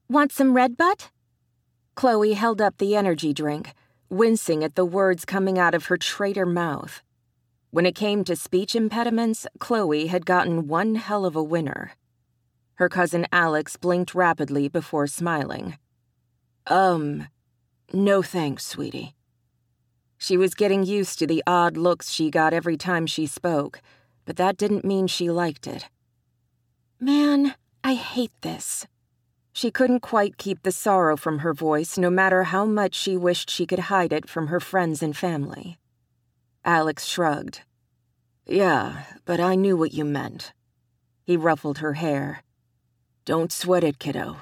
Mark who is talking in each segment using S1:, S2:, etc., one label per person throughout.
S1: Want some Red Butt? Chloe held up the energy drink, wincing at the words coming out of her traitor mouth. When it came to speech impediments, Chloe had gotten one hell of a winner. Her cousin Alex blinked rapidly before smiling. No thanks, sweetie. She was getting used to the odd looks she got every time she spoke, but that didn't mean she liked it. Man, I hate this. She couldn't quite keep the sorrow from her voice, no matter how much she wished she could hide it from her friends and family. Alex shrugged. Yeah, but I knew what you meant. He ruffled her hair. Don't sweat it, kiddo.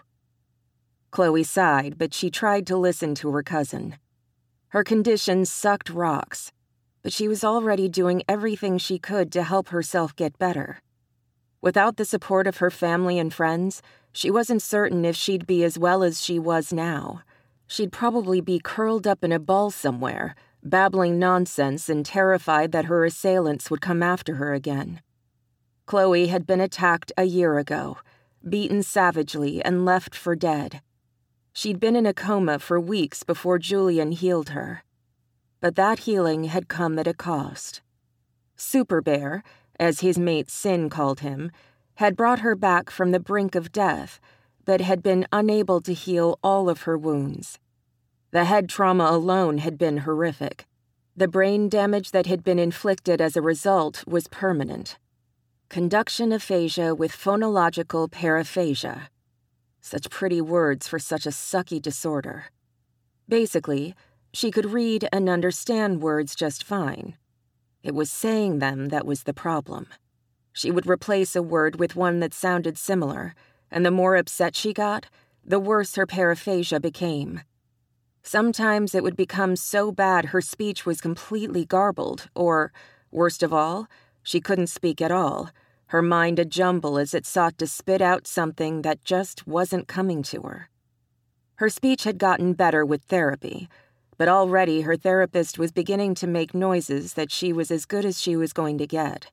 S1: Chloe sighed, but she tried to listen to her cousin. Her condition sucked rocks, but she was already doing everything she could to help herself get better. Without the support of her family and friends, she wasn't certain if she'd be as well as she was now. She'd probably be curled up in a ball somewhere, babbling nonsense and terrified that her assailants would come after her again. Chloe had been attacked a year ago, beaten savagely and left for dead. She'd been in a coma for weeks before Julian healed her. But that healing had come at a cost. Super Bear, as his mate Sin called him, had brought her back from the brink of death, but had been unable to heal all of her wounds. The head trauma alone had been horrific. The brain damage that had been inflicted as a result was permanent. Conduction aphasia with phonological paraphasia. Such pretty words for such a sucky disorder. Basically, she could read and understand words just fine. It was saying them that was the problem. She would replace a word with one that sounded similar, and the more upset she got, the worse her paraphasia became. Sometimes it would become so bad her speech was completely garbled, or, worst of all, she couldn't speak at all, her mind a jumble as it sought to spit out something that just wasn't coming to her. Her speech had gotten better with therapy, but already her therapist was beginning to make noises that she was as good as she was going to get.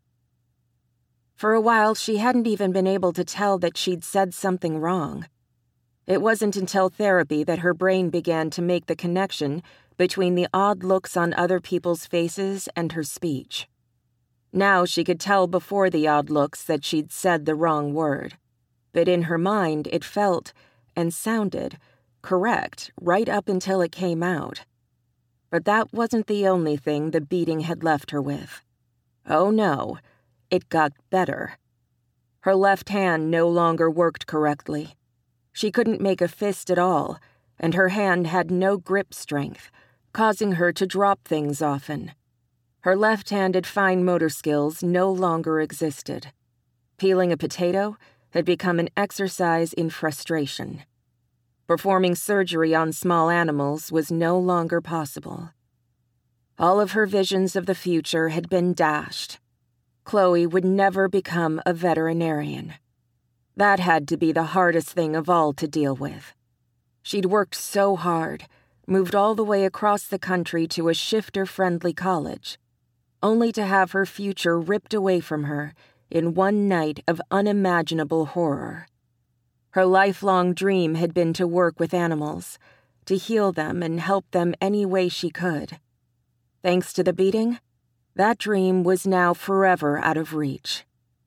S1: For a while, she hadn't even been able to tell that she'd said something wrong. It wasn't until therapy that her brain began to make the connection between the odd looks on other people's faces and her speech. Now she could tell before the odd looks that she'd said the wrong word, but in her mind it felt and sounded correct right up until it came out. But that wasn't the only thing the beating had left her with. Oh no, it got better. Her left hand no longer worked correctly. She couldn't make a fist at all, and her hand had no grip strength, causing her to drop things often. Her left-handed fine motor skills no longer existed. Peeling a potato had become an exercise in frustration. Performing surgery on small animals was no longer possible. All of her visions of the future had been dashed. Chloe would never become a veterinarian. That had to be the hardest thing of all to deal with. She'd worked so hard, moved all the way across the country to a shifter-friendly college, only to have her future ripped away from her in one night of unimaginable horror. Her lifelong dream had been to work with animals, to heal them and help them any way she could. Thanks to the beating, that dream was now forever out of reach.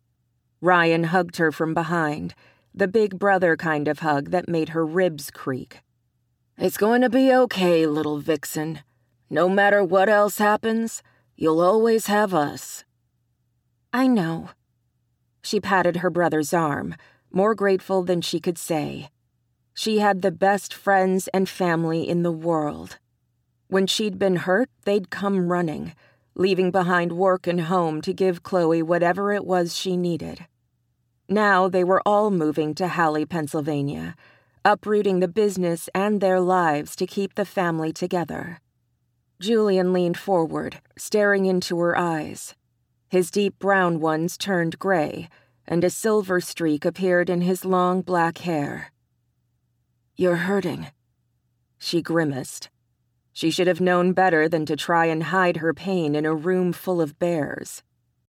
S1: Ryan hugged her from behind, the big brother kind of hug that made her ribs creak. "It's going to be okay, little vixen. No matter what else happens, you'll always have us." "I know." She patted her brother's arm, more grateful than she could say. She had the best friends and family in the world. When she'd been hurt, they'd come running, leaving behind work and home to give Chloe whatever it was she needed. Now they were all moving to Halley, Pennsylvania, uprooting the business and their lives to keep the family together. Julian leaned forward, staring into her eyes. His deep brown ones turned gray, and a silver streak appeared in his long black hair. "You're hurting." She grimaced. She should have known better than to try and hide her pain in a room full of bears.